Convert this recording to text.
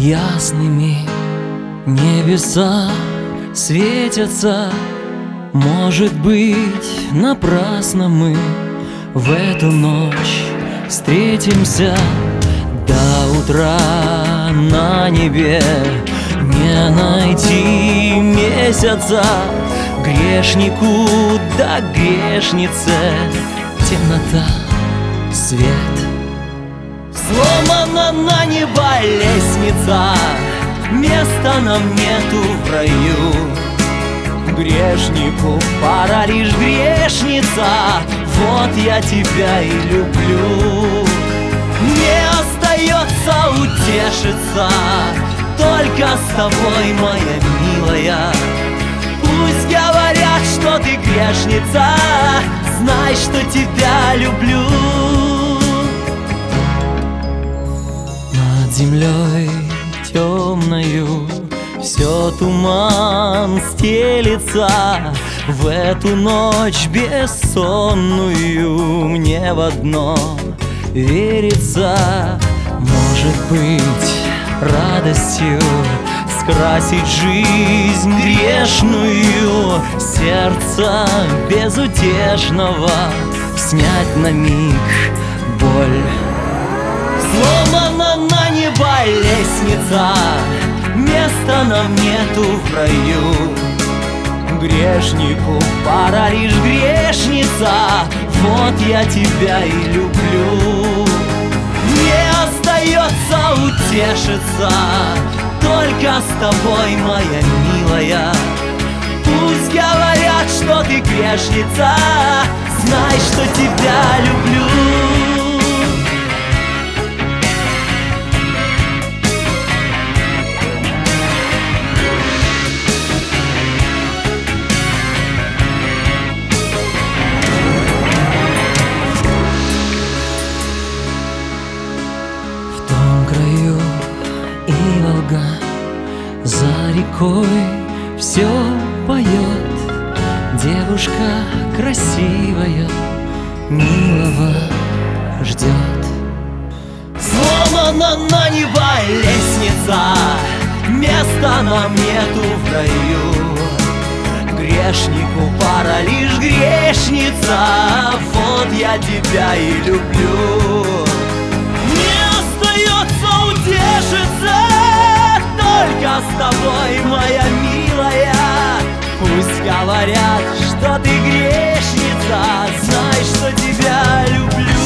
ясными небеса светятся. Может быть, напрасно мы в эту ночь встретимся. До утра на небе не найти месяца. Грешнику да грешнице темнота, свет. Сломана на небо лестница, места нам нету в раю. Грешнику пора лишь грешница, вот я тебя и люблю. Не остается утешиться только с тобой, моя милая. Пусть говорят, что ты грешница, знай, что тебя люблю. Над землей темною все туман стелится. В эту ночь бессонную мне в одно верится. Может быть, радостью скрасить жизнь грешную, сердца безутешного снять на миг боль. Сломана на небо лестница, места нам нету в раю. Грешнику пора лишь грешница, вот я тебя и люблю. Не остается утешиться только с тобой, моя милая. Пусть говорят, что ты грешница, знай, что тебя люблю. И Волга за рекой все поет. Девушка красивая милого ждет. Сломана на небо лестница, места нам нету в раю. Грешнику пора лишь грешница, вот я тебя и люблю. Утешиться только с тобой, моя милая. Пусть говорят, что ты грешница, знай, что тебя люблю.